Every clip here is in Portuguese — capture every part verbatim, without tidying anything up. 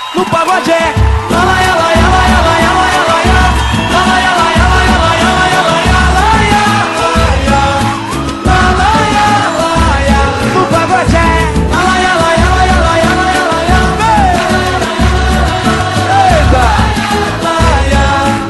no pagode é lalaia, laia, laia, laia, laia, laia, lalaia, laia, laia, laia, laia, laia, lalaia, laia, no pagode é lalaia, laia, laia, laia, laia, laia, eita, laia,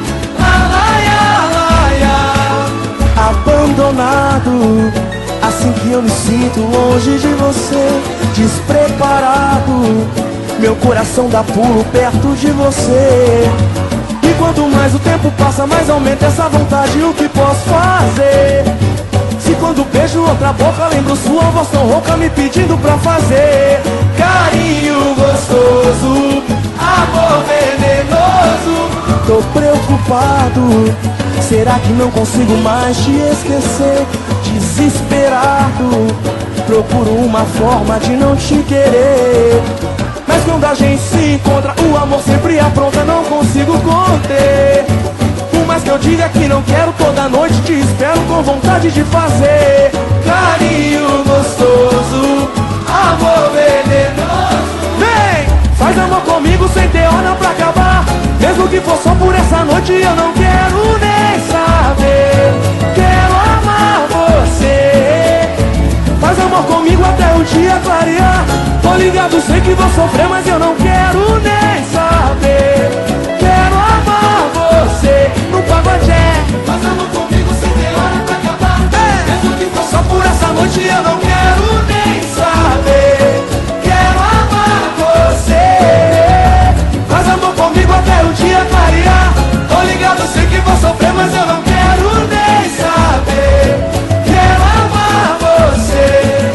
laia, laia, abandonado. Assim que eu me sinto longe de você, despreparado, meu coração dá pulo perto de você. E quanto mais o tempo passa, mais aumenta essa vontade. O que posso fazer? Se quando beijo outra boca, lembro sua voz tão rouca me pedindo pra fazer carinho gostoso, amor venenoso. Tô preocupado, será que não consigo mais te esquecer? Desesperado, procuro uma forma de não te querer. Mas quando a gente se encontra, o amor sempre apronta, não consigo conter. Por mais que eu diga que não quero, toda noite te espero com vontade de fazer carinho gostoso, amor venenoso. Vem, faz amor comigo sem ter hora pra acabar. Mesmo que for só por essa noite, eu não quero nem saber. Quero amar você. Faz amor comigo até o dia clarear. Tô ligado, sei que vou sofrer, mas eu não quero nem saber. Quero amar você no pagodé. Faz amor comigo sem ter hora pra acabar. É. Mesmo que for só por essa noite, eu não quero nem saber. Quero amar você. Faz amor comigo até o dia clarear. Tô ligado, sei que vou sofrer, mas eu não quero nem saber. Quero amar você.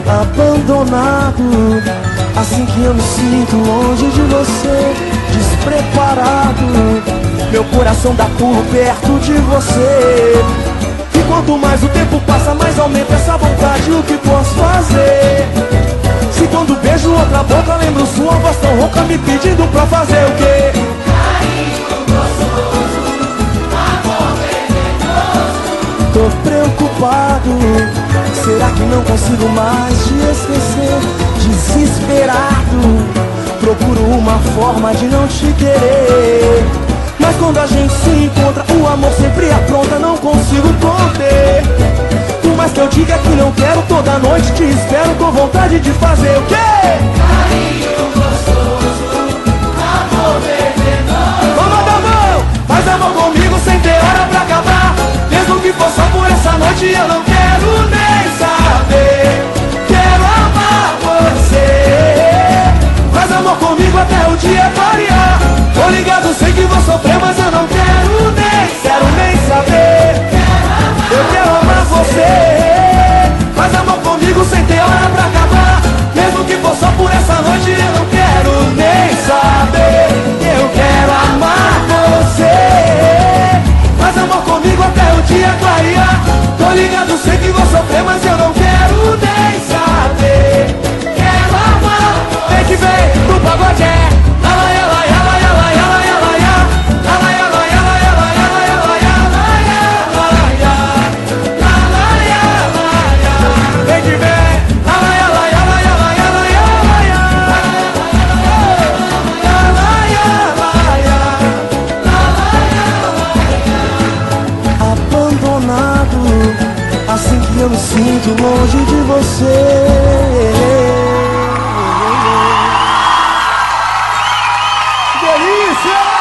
Abandonado, assim que eu me sinto longe de você, despreparado, meu coração dá pulo perto de você. E quanto mais o tempo passa, mais aumenta essa vontade. O que posso fazer? Se quando beijo outra boca, lembro sua voz tão rouca me pedindo pra fazer o quê? Carinho gostoso, amor venenoso. Tô preocupado, será que não consigo mais te esquecer? Desesperado, procuro uma forma de não te querer. Mas quando a gente se encontra, o amor sempre apronta, não consigo conter. Por mais que eu diga que não quero, toda noite te espero com vontade de fazer o quê? Carinho gostoso, amor venenoso. Vamos dar mão, faz amor comigo sem ter hora pra acabar. Mesmo que for só por essa noite, eu não quero nem saber. Quero amar você. Faz amor comigo até o dia clarear. Tô ligado, sei que vou sofrer, mas eu não quero nem, quero nem saber. Eu quero amar você. Faz amor comigo sem ter hora pra acabar. Mesmo que for só por essa noite, eu não quero nem saber. Eu quero amar você. Faz amor comigo até o dia clarear. Tô ligado, sei que vou sofrer, mas eu não quero nem saber. Quero amar. Vem que vem no pagode é lalaia, laia, laia, laia, laia, laia, lalaia, laia, laia, laia, laia, laia, laia, lalaia, laia. Vem que vem lalaia, laia, laia, laia, laia, laia, lalaia, laia, abandonado, assim que eu me sinto longe de você. Delícia!